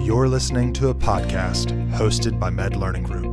You're listening to a podcast hosted by Med Learning Group.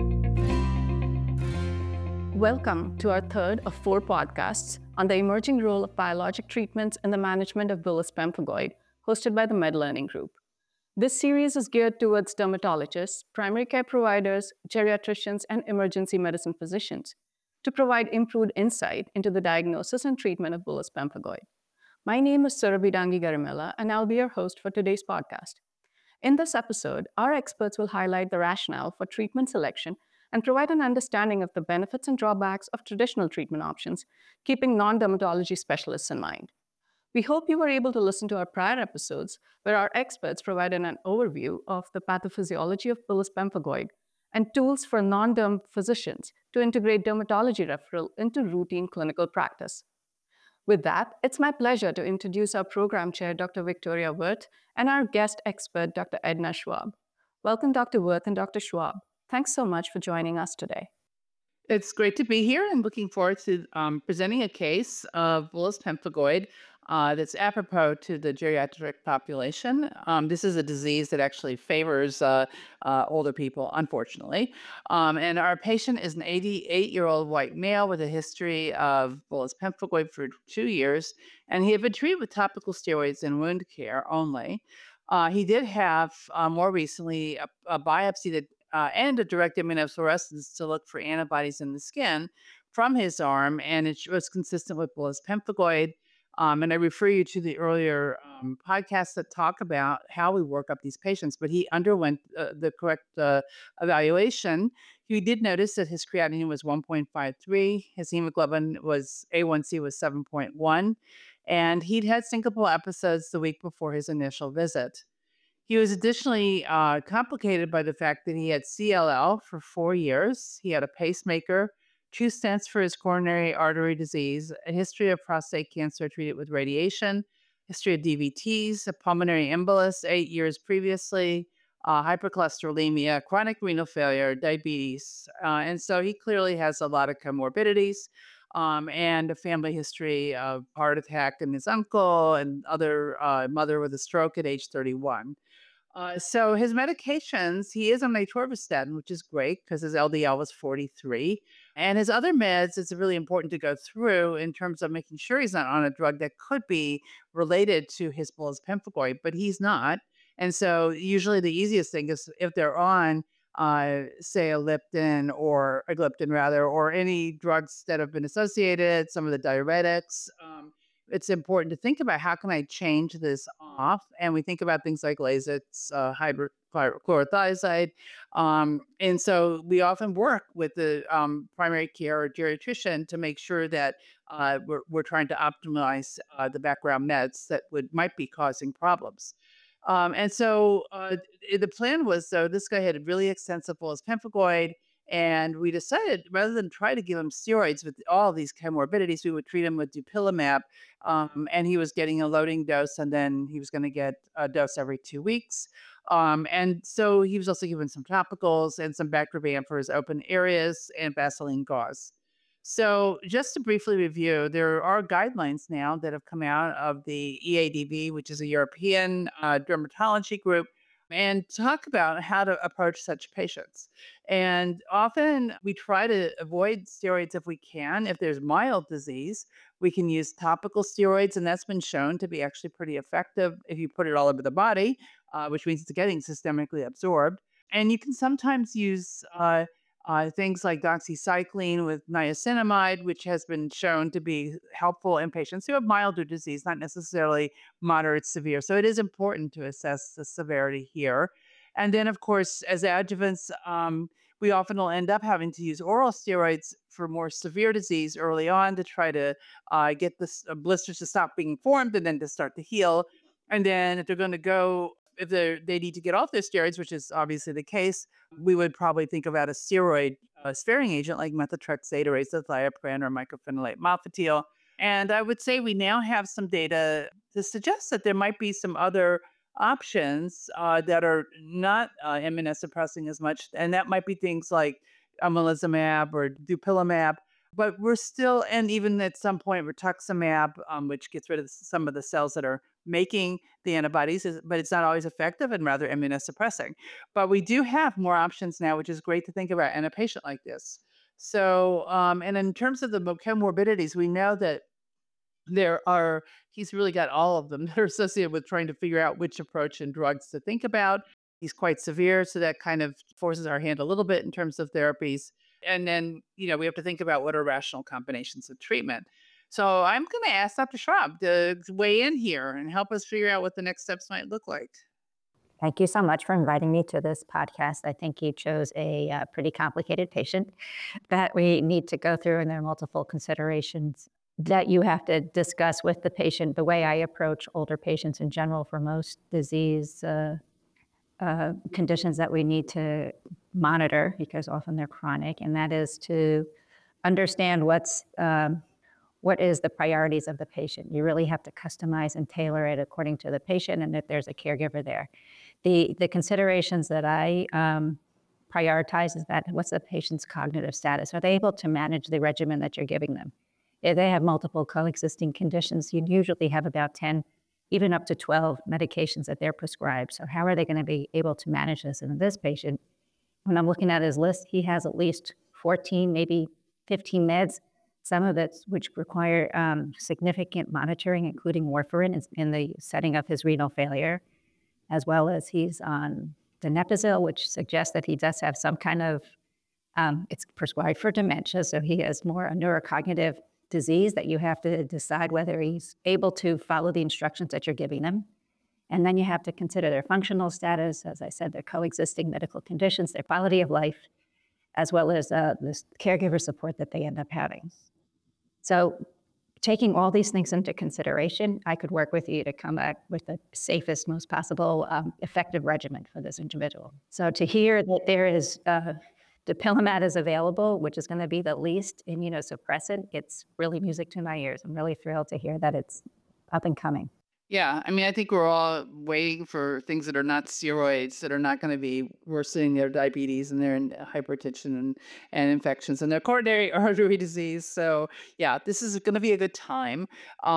Welcome to our third of 4 podcasts on the emerging role of biologic treatments in the management of bullous pemphigoid, hosted by the Med Learning Group. This series is geared towards dermatologists, primary care providers, geriatricians, and emergency medicine physicians to provide improved insight into the diagnosis and treatment of bullous pemphigoid. My name is Surabhi Dangi Garimella, and I'll be your host for today's podcast. In this episode, our experts will highlight the rationale for treatment selection and provide an understanding of the benefits and drawbacks of traditional treatment options, keeping non-dermatology specialists in mind. We hope you were able to listen to our prior episodes, where our experts provided an overview of the pathophysiology of bullous pemphigoid and tools for non-derm physicians to integrate dermatology referral into routine clinical practice. With that, it's my pleasure to introduce our program chair, Dr. Victoria Wirth, and our guest expert, Dr. Edna Schwab. Welcome, Dr. Wirth and Dr. Schwab. Thanks so much for joining us today. It's great to be here. I'm looking forward to presenting a case of bullous pemphigoid that's apropos to the geriatric population. This is a disease that actually favors older people, unfortunately. And our patient is an 88-year-old white male with a history of bullous pemphigoid for 2 years, and he had been treated with topical steroids and wound care only. He did have more recently a biopsy that and a direct immunofluorescence to look for antibodies in the skin from his arm, and it was consistent with bullous pemphigoid. And I refer you to the earlier podcasts that talk about how we work up these patients, but he underwent the correct evaluation. He did notice that his creatinine was 1.53, his hemoglobin was A1C was 7.1, and he'd had syncopal episodes the week before his initial visit. He was additionally complicated by the fact that he had CLL for 4 years. He had a pacemaker, 2 stents for his coronary artery disease, a history of prostate cancer treated with radiation, history of DVTs, a pulmonary embolus 8 years previously, hypercholesterolemia, chronic renal failure, diabetes. And so he clearly has a lot of comorbidities and a family history of heart attack in his uncle and other mother with a stroke at age 31. So his medications, he is on atorvastatin, which is great because his LDL was 43. And his other meds, it's really important to go through in terms of making sure he's not on a drug that could be related to his bullous pemphigoid, but he's not. And so usually the easiest thing is if they're on, say, a gliptin rather, or any drugs that have been associated, some of the diuretics, it's important to think about how can I change this off? And we think about things like Lasix, hydrochlorothiazide. And so we often work with the primary care or geriatrician to make sure that we're trying to optimize the background meds that might be causing problems. And so the plan was, so this guy had a really extensive bullous pemphigoid, and we decided rather than try to give him steroids with all these comorbidities, we would treat him with dupilumab. And he was getting a loading dose, and then he was going to get a dose every 2 weeks. And so he was also given some topicals and some Bactroban for his open areas and Vaseline gauze. So just to briefly review, there are guidelines now that have come out of the EADV, which is a European dermatology group, and talk about how to approach such patients. And often we try to avoid steroids if we can. If there's mild disease, we can use topical steroids, and that's been shown to be actually pretty effective if you put it all over the body, which means it's getting systemically absorbed. And you can sometimes use things like doxycycline with niacinamide, which has been shown to be helpful in patients who have milder disease, not necessarily moderate severe. So it is important to assess the severity here. And then, of course, as adjuvants, we often will end up having to use oral steroids for more severe disease early on to try to get the blisters to stop being formed and then to start to heal. And then if they're going to go, if they need to get off their steroids, which is obviously the case, we would probably think about a steroid sparing agent like methotrexate or azathioprine or mycophenolate mofetil. And I would say we now have some data to suggest that there might be some other options that are not immunosuppressing as much, and that might be things like omalizumab or dupilumab. But we're still, and even at some point, rituximab, which gets rid of some of the cells that are making the antibodies, but it's not always effective and rather immunosuppressing. But we do have more options now, which is great to think about in a patient like this. So, and in terms of the comorbidities, we know that he's really got all of them that are associated with trying to figure out which approach and drugs to think about. He's quite severe, so that kind of forces our hand a little bit in terms of therapies. And then, we have to think about what are rational combinations of treatment. So I'm going to ask Dr. Schwab to weigh in here and help us figure out what the next steps might look like. Thank you so much for inviting me to this podcast. I think you chose a pretty complicated patient that we need to go through, and there are multiple considerations that you have to discuss with the patient. The way I approach older patients in general for most disease conditions that we need to monitor, because often they're chronic, and that is to understand what is the priorities of the patient. You really have to customize and tailor it according to the patient and if there's a caregiver there. The considerations that I prioritize is that what's the patient's cognitive status? Are they able to manage the regimen that you're giving them? If they have multiple coexisting conditions, you usually have about 10, even up to 12 medications that they're prescribed. So how are they going to be able to manage this? And in this patient, when I'm looking at his list, he has at least 14, maybe 15 meds, some of it which require significant monitoring, including warfarin in the setting of his renal failure, as well as he's on donepezil, which suggests that he does have some kind of, it's prescribed for dementia, so he has more a neurocognitive disease that you have to decide whether he's able to follow the instructions that you're giving him. And then you have to consider their functional status, as I said, their coexisting medical conditions, their quality of life, as well as the caregiver support that they end up having. So taking all these things into consideration, I could work with you to come back with the safest, most possible effective regimen for this individual. So to hear that there is dupilumab is available, which is going to be the least immunosuppressant, it's really music to my ears. I'm really thrilled to hear that it's up and coming. Yeah, I mean, I think we're all waiting for things that are not steroids, that are not going to be worsening their diabetes and their hypertension and infections and their coronary artery disease. So, yeah, this is going to be a good time.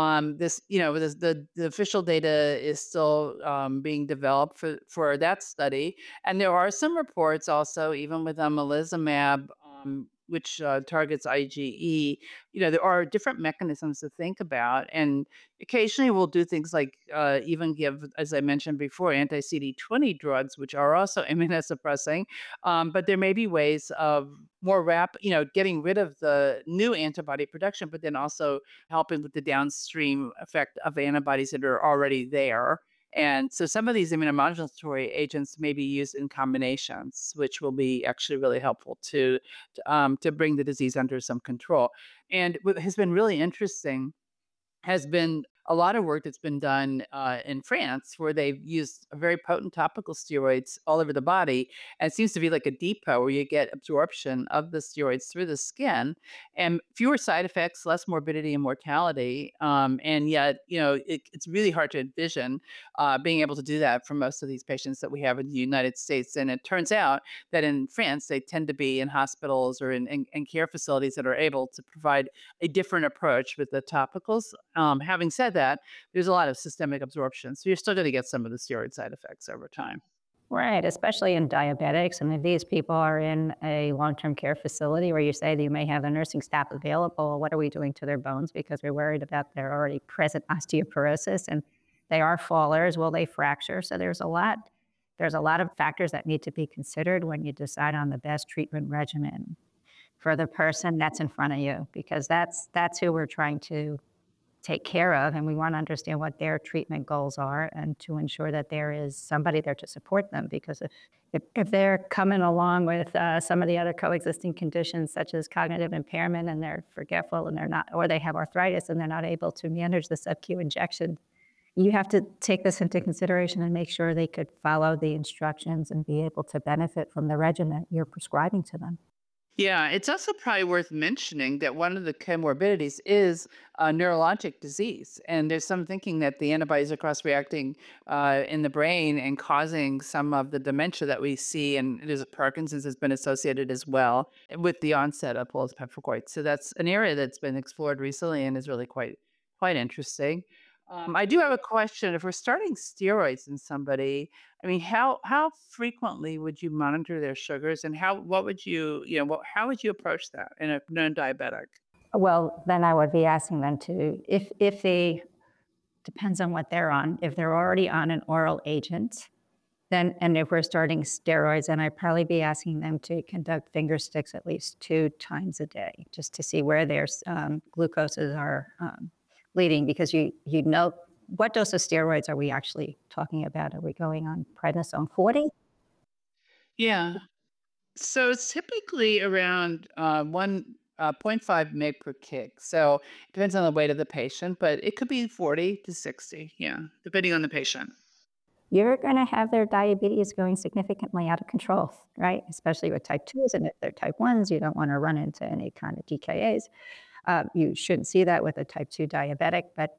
The official data is still being developed for that study, and there are some reports also, even with omalizumab, which targets IgE. There are different mechanisms to think about, and occasionally we'll do things like even give, as I mentioned before, anti-CD20 drugs, which are also immunosuppressing. But there may be ways of more getting rid of the new antibody production, but then also helping with the downstream effect of antibodies that are already there. And so some of these immunomodulatory agents may be used in combinations, which will be actually really helpful to bring the disease under some control. And what has been really interesting has been a lot of work that's been done in France, where they've used very potent topical steroids all over the body. And it seems to be like a depot where you get absorption of the steroids through the skin and fewer side effects, less morbidity and mortality. And yet, it's really hard to envision being able to do that for most of these patients that we have in the United States. And it turns out that in France, they tend to be in hospitals or in care facilities that are able to provide a different approach with the topicals. Having said that, there's a lot of systemic absorption, so you're still going to get some of the steroid side effects over time. Right, especially in diabetics. And if these people are in a long-term care facility where you say that you may have the nursing staff available, what are we doing to their bones? Because we're worried about their already present osteoporosis, and they are fallers. Will they fracture? So there's a lot of factors that need to be considered when you decide on the best treatment regimen for the person that's in front of you, because that's who we're trying to take care of, and we want to understand what their treatment goals are and to ensure that there is somebody there to support them. Because if they're coming along with some of the other coexisting conditions such as cognitive impairment and they're forgetful and they're not, or they have arthritis and they're not able to manage the sub-Q injection, you have to take this into consideration and make sure they could follow the instructions and be able to benefit from the regimen you're prescribing to them. Yeah, it's also probably worth mentioning that one of the comorbidities is neurologic disease. And there's some thinking that the antibodies are cross-reacting in the brain and causing some of the dementia that we see. And there's Parkinson's has been associated as well with the onset of bullous pemphigoid. So that's an area that's been explored recently and is really quite interesting. I do have a question. If we're starting steroids in somebody, I mean, how frequently would you monitor their sugars, and what would how would you approach that in a non-diabetic? Well, then I would be asking them to, if they, depends on what they're on. If they're already on an oral agent, then, and if we're starting steroids, then I'd probably be asking them to conduct finger sticks at least 2 times a day, just to see where their glucoses are leading, because you know, what dose of steroids are we actually talking about? Are we going on prednisone 40? Yeah. So it's typically around 1.5 mg per kg. So it depends on the weight of the patient, but it could be 40 to 60. Yeah, depending on the patient. You're going to have their diabetes going significantly out of control, right? Especially with type 2s, and if they're type 1s, you don't want to run into any kind of DKAs. You shouldn't see that with a type 2 diabetic, but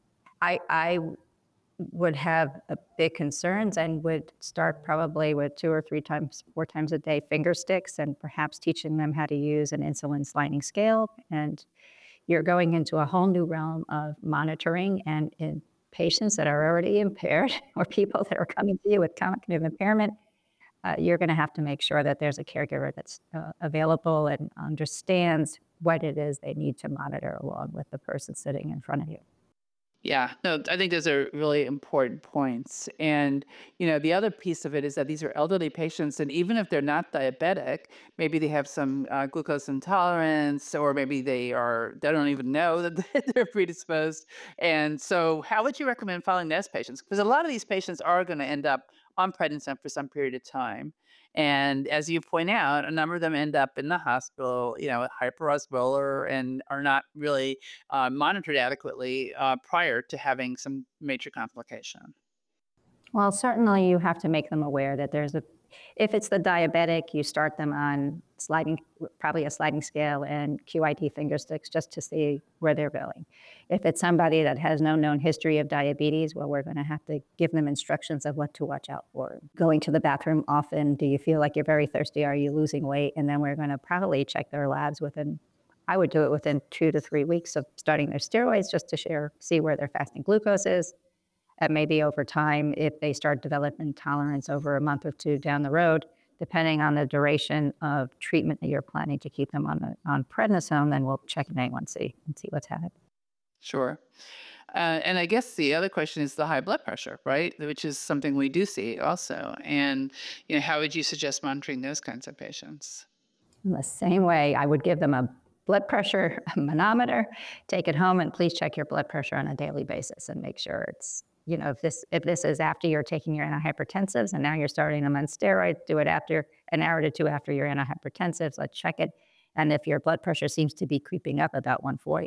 I would have big concerns and would start probably with 2 or 3 times, 4 times a day finger sticks, and perhaps teaching them how to use an insulin sliding scale. And you're going into a whole new realm of monitoring, and in patients that are already impaired or people that are coming to you with cognitive impairment, you're going to have to make sure that there's a caregiver that's available and understands what it is they need to monitor along with the person sitting in front of you. Yeah, no, I think those are really important points. And, the other piece of it is that these are elderly patients, and even if they're not diabetic, maybe they have some glucose intolerance, or maybe they don't even know that they're predisposed. And so, how would you recommend following those patients? Because a lot of these patients are going to end up on prednisone for some period of time. And as you point out, a number of them end up in the hospital, hyperosmolar, and are not really monitored adequately prior to having some major complication. Well, certainly you have to make them aware that if it's the diabetic, you start them on probably a sliding scale and QID finger sticks just to see where they're going. If it's somebody that has no known history of diabetes, well, we're going to have to give them instructions of what to watch out for. Going to the bathroom often, do you feel like you're very thirsty? Are you losing weight? And then we're going to probably check their labs I would do it within 2 to 3 weeks of starting their steroids, just to see where their fasting glucose is. And maybe over time, if they start developing intolerance over a month or 2 down the road, depending on the duration of treatment that you're planning to keep them on prednisone, then we'll check an A1C and see what's happening. Sure. And I guess the other question is the high blood pressure, right? Which is something we do see also. And, how would you suggest monitoring those kinds of patients? In the same way, I would give them a blood pressure manometer, take it home, and please check your blood pressure on a daily basis and make sure it's, if this is after you're taking your antihypertensives and now you're starting them on steroids, do it after an hour to 2 after your antihypertensives. Let's check it. And if your blood pressure seems to be creeping up about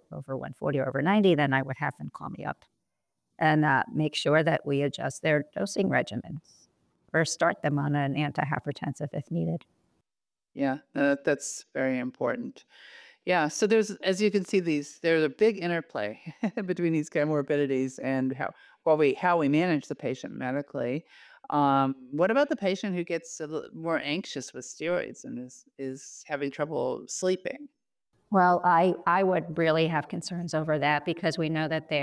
140 or over 90, then I would have them call me up and make sure that we adjust their dosing regimens or start them on an antihypertensive if needed. Yeah, that's very important. Yeah, so as you can see, there's a big interplay between these comorbidities and how we manage the patient medically. What about the patient who gets a little more anxious with steroids and is having trouble sleeping? Well, I would really have concerns over that, because we know that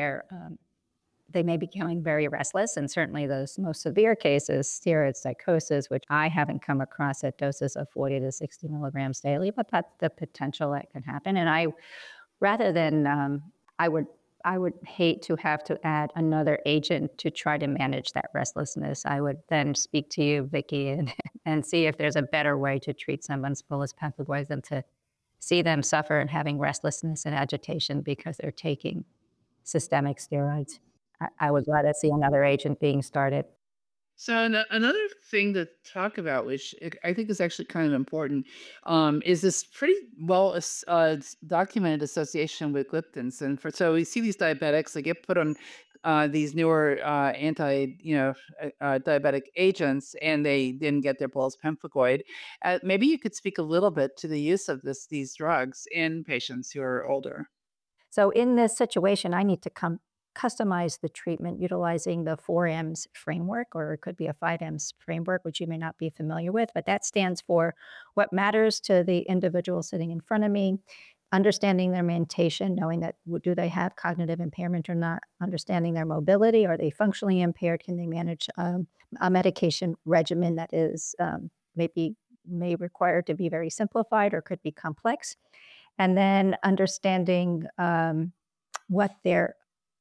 they may be becoming very restless, and certainly those most severe cases, steroid psychosis, which I haven't come across at doses of 40 to 60 milligrams daily, but that's the potential that can happen. And rather than, I would hate to have to add another agent to try to manage that restlessness. I would then speak to you, Vicki, and see if there's a better way to treat someone's bullous pemphigoid than to see them suffer and having restlessness and agitation because they're taking systemic steroids. I would rather see another agent being started. So another thing to talk about, which I think is actually kind of important, is this pretty well documented association with gliptins. And so we see these diabetics, they get put on these newer diabetic agents, and they didn't get their bullous pemphigoid. Maybe you could speak a little bit to the use of these drugs in patients who are older. So in this situation, I need to customize the treatment utilizing the 4Ms framework, or it could be a 5Ms framework, which you may not be familiar with, but that stands for what matters to the individual sitting in front of me, understanding their mentation, knowing that do they have cognitive impairment or not, understanding their mobility, are they functionally impaired, can they manage a medication regimen that is may require to be very simplified or could be complex, and then understanding what their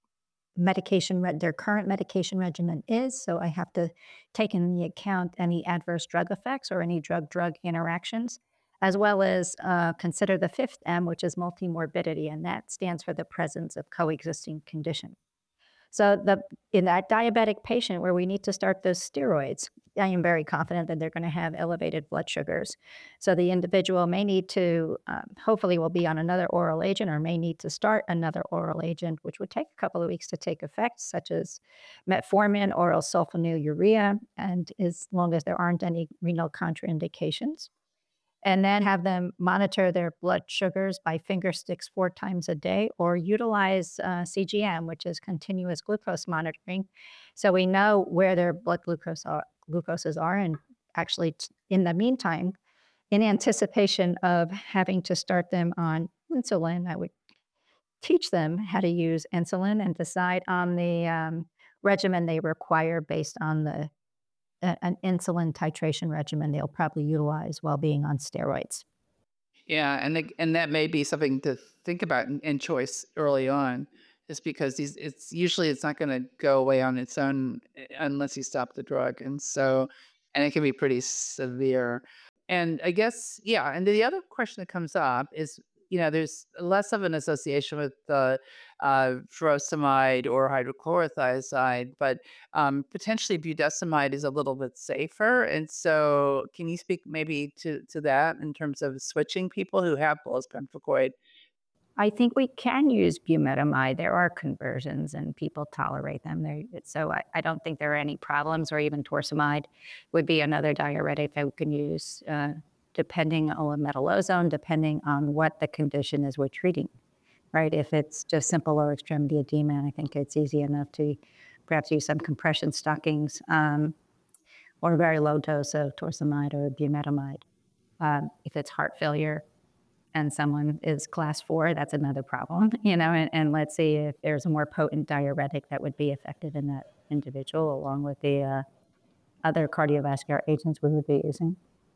their current medication regimen is. So I have to take into account any adverse drug effects or any drug-drug interactions, as well as consider the fifth M, which is multimorbidity, and that stands for the presence of coexisting condition. So in that diabetic patient where we need to start those steroids, I am very confident that they're going to have elevated blood sugars. So the individual may need to, hopefully will be on another oral agent, or may need to start another oral agent, which would take a couple of weeks to take effect, such as metformin, oral sulfonylurea, and as long as there aren't any renal contraindications. And then have them monitor their blood sugars by finger sticks 4 times a day, or utilize CGM, which is continuous glucose monitoring. So we know where their blood glucoses are. And actually, in the meantime, in anticipation of having to start them on insulin, I would teach them how to use insulin and decide on the regimen they require based on an insulin titration regimen they'll probably utilize while being on steroids. Yeah, and that may be something to think about in choice early on, just because it's not going to go away on its own unless you stop the drug, and it can be pretty severe. And I guess, yeah, and the other question that comes up is, there's less of an association with the furosemide or hydrochlorothiazide, but potentially budesonide is a little bit safer. And so can you speak maybe to that in terms of switching people who have bullous pemphigoid? I think we can use bumetanide. There are conversions and people tolerate them. So I don't think there are any problems, or even torsemide would be another diuretic that we can use depending on metolazone, depending on what the condition is we're treating, right? If it's just simple lower extremity edema, I think it's easy enough to perhaps use some compression stockings or a very low dose of torsemide or bumetanide. If it's heart failure and someone is class 4, that's another problem, and let's see if there's a more potent diuretic that would be effective in that individual, along with the other cardiovascular agents we would be using.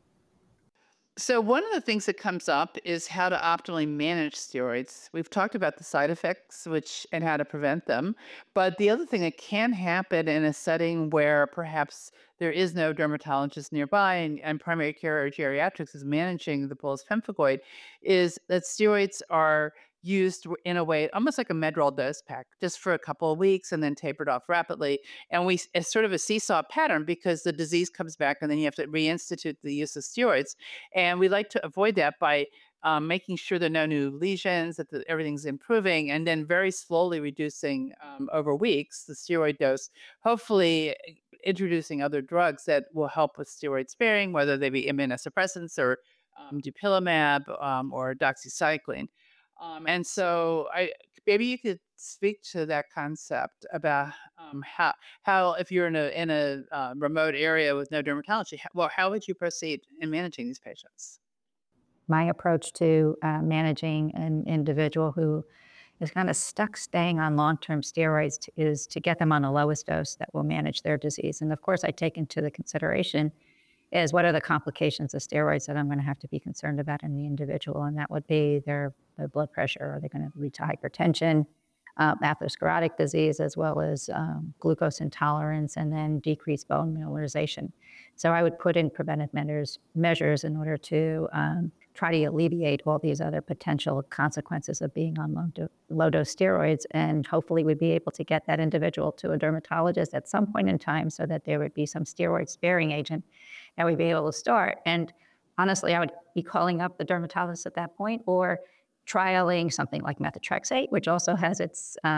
So one of the things that comes up is how to optimally manage steroids. We've talked about the side effects, and how to prevent them. But the other thing that can happen in a setting where perhaps there is no dermatologist nearby, and primary care or geriatrics is managing the bullous pemphigoid, is that steroids are used in a way almost like a Medrol dose pack, just for a couple of weeks and then tapered off rapidly. And it's sort of a seesaw pattern, because the disease comes back and then you have to reinstitute the use of steroids. And we like to avoid that by making sure there are no new lesions, that everything's improving, and then very slowly reducing over weeks the steroid dose, hopefully introducing other drugs that will help with steroid sparing, whether they be immunosuppressants or dupilumab or doxycycline. And so maybe you could speak to that concept about how if you're in a remote area with no dermatology, how would you proceed in managing these patients? My approach to managing an individual who is kind of stuck staying on long-term steroids is to get them on the lowest dose that will manage their disease. And of course, I take into the consideration is what are the complications of steroids that I'm going to have to be concerned about in the individual, and that would be their blood pressure. Are they going to lead to hypertension, atherosclerotic disease, as well as glucose intolerance, and then decreased bone mineralization? So I would put in preventive measures in order to try to alleviate all these other potential consequences of being on low-dose steroids, and hopefully we'd be able to get that individual to a dermatologist at some point in time so that there would be some steroid-sparing agent that we'd be able to start. And honestly, I would be calling up the dermatologist at that point, or trialing something like methotrexate, which also has its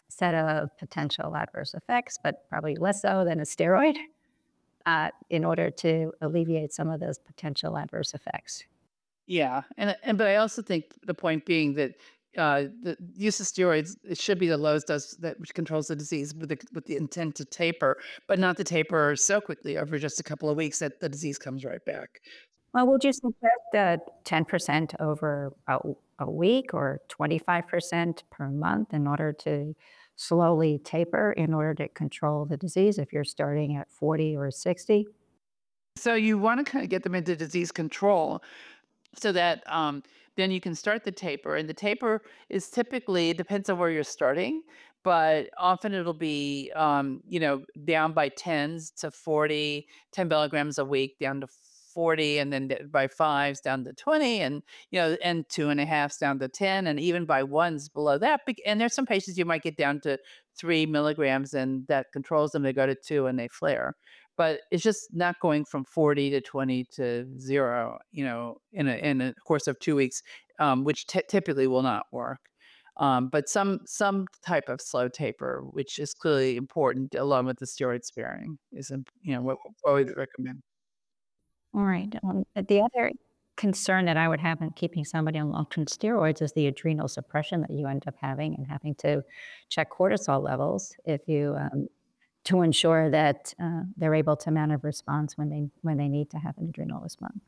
set of potential adverse effects, but probably less so than a steroid, in order to alleviate some of those potential adverse effects. Yeah, and but I also think the point being that the use of steroids, it should be the lowest dose that which controls the disease with the intent to taper, but not to taper so quickly over just a couple of weeks that the disease comes right back. Well, would you suggest 10% over a week or 25% per month in order to slowly taper in order to control the disease if you're starting at 40 or 60? So you want to kind of get them into disease control so that then you can start the taper. And the taper is typically, it depends on where you're starting, but often it'll be, down by tens to 40, 10 milligrams a week down to 40, and then by fives down to 20, and, and two and a halves down to 10, and even by ones below that. And there's some patients you might get down to 3 milligrams, and that controls them. They go to two and they flare, but it's just not going from 40 to 20 to 0, in a course of 2 weeks, which typically will not work. But some type of slow taper, which is clearly important, along with the steroid sparing, is what we recommend. All right. The other concern that I would have in keeping somebody on long-term steroids is the adrenal suppression that you end up having and having to check cortisol levels if you to ensure that they're able to mount a response when they need to have an adrenal response.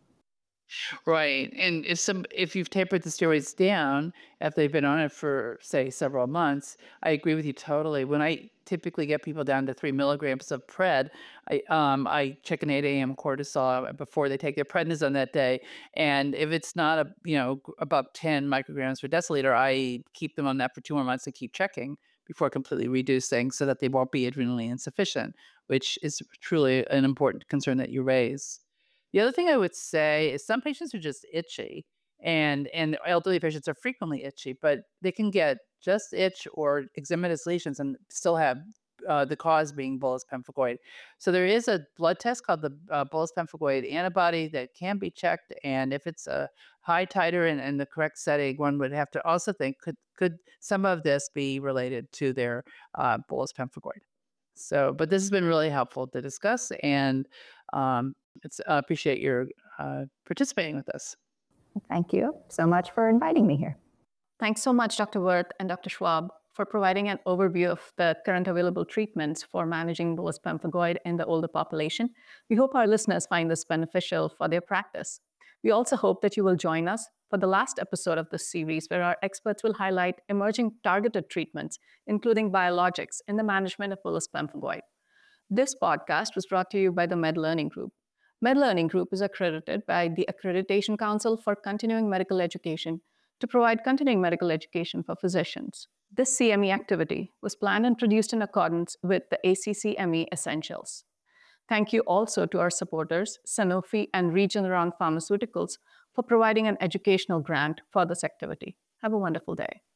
Right. And if you've tapered the steroids down after they've been on it for, say, several months, I agree with you totally. When I typically get people down to 3 milligrams of pred, I check an 8 a.m. cortisol before they take their prednisone that day. And if it's not above 10 micrograms per deciliter, I keep them on that for 2 more months and keep checking before completely reducing so that they won't be adrenally insufficient, which is truly an important concern that you raise. The other thing I would say is some patients are just itchy, and elderly patients are frequently itchy, but they can get just itch or eczematous lesions and still have the cause being bullous pemphigoid. So there is a blood test called the bullous pemphigoid antibody that can be checked, and if it's a high titer and the correct setting, one would have to also think could some of this be related to their bullous pemphigoid. So, but this has been really helpful to discuss, and it's appreciate your participating with us. Thank you so much for inviting me here. Thanks so much, Dr. Wirth and Dr. Schwab, for providing an overview of the current available treatments for managing bullous pemphigoid in the older population. We hope our listeners find this beneficial for their practice. We also hope that you will join us for the last episode of this series, where our experts will highlight emerging targeted treatments, including biologics, in the management of bullous pemphigoid. This podcast was brought to you by the MedLearning Group. MedLearning Group is accredited by the Accreditation Council for Continuing Medical Education to provide continuing medical education for physicians. This CME activity was planned and produced in accordance with the ACCME Essentials. Thank you also to our supporters, Sanofi and Regeneron Pharmaceuticals, for providing an educational grant for this activity. Have a wonderful day.